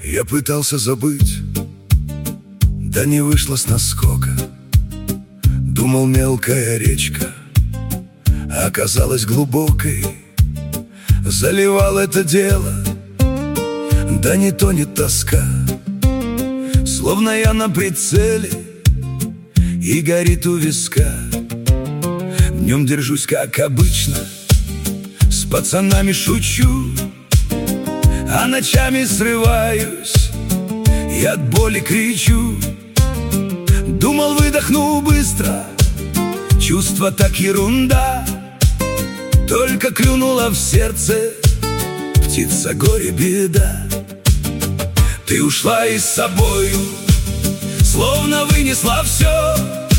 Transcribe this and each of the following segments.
Я пытался забыть, да не вышло с наскока. Думал, мелкая речка оказалась глубокой. Заливал это дело, да не тонет тоска. Словно я на прицеле и горит у виска. Днем держусь, как обычно, с пацанами шучу, а ночами срываюсь и от боли кричу. Думал, выдохну быстро, чувства так ерунда. Только клюнула в сердце птица горе беда. Ты ушла и с собою, словно вынесла все.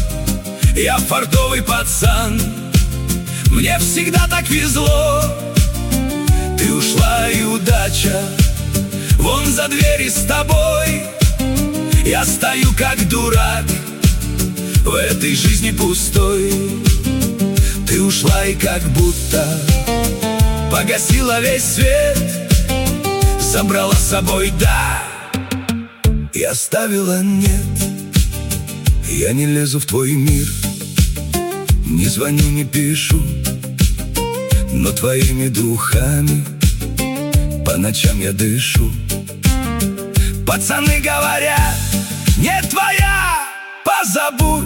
Я фартовый пацан, мне всегда так везло. Ты ушла и удача вон за двери с тобой. Я стою как дурак в этой жизни пустой. Ты ушла и как будто погасила весь свет, забрала с собой «да» и оставила «нет». Я не лезу в твой мир, не звоню, не пишу, но твоими духами по ночам я дышу. Пацаны говорят, не твоя, позабудь.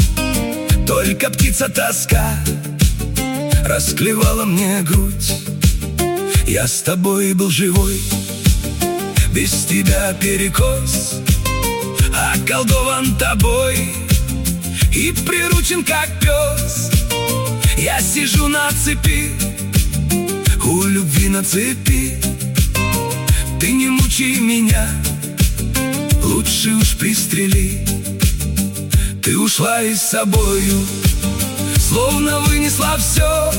Только птица тоска расклевала мне грудь. Я с тобой был живой, без тебя перекос, околдован тобой и приручен как пес. Я сижу на цепи, у любви на цепи. Ты не мучай меня, лучше уж пристрели. Ты ушла и с собою, словно вынесла все.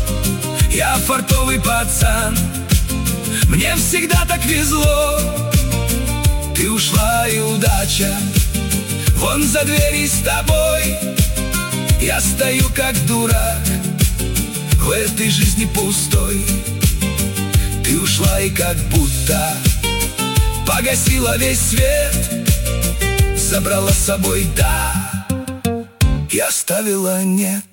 Я фартовый пацан, мне всегда так везло. Ты ушла и удача вон за двери с тобой. Я стою как дурак в этой жизни пустой. Ты ушла и как будто погасила весь свет, забрала с собой «да» и оставила «нет».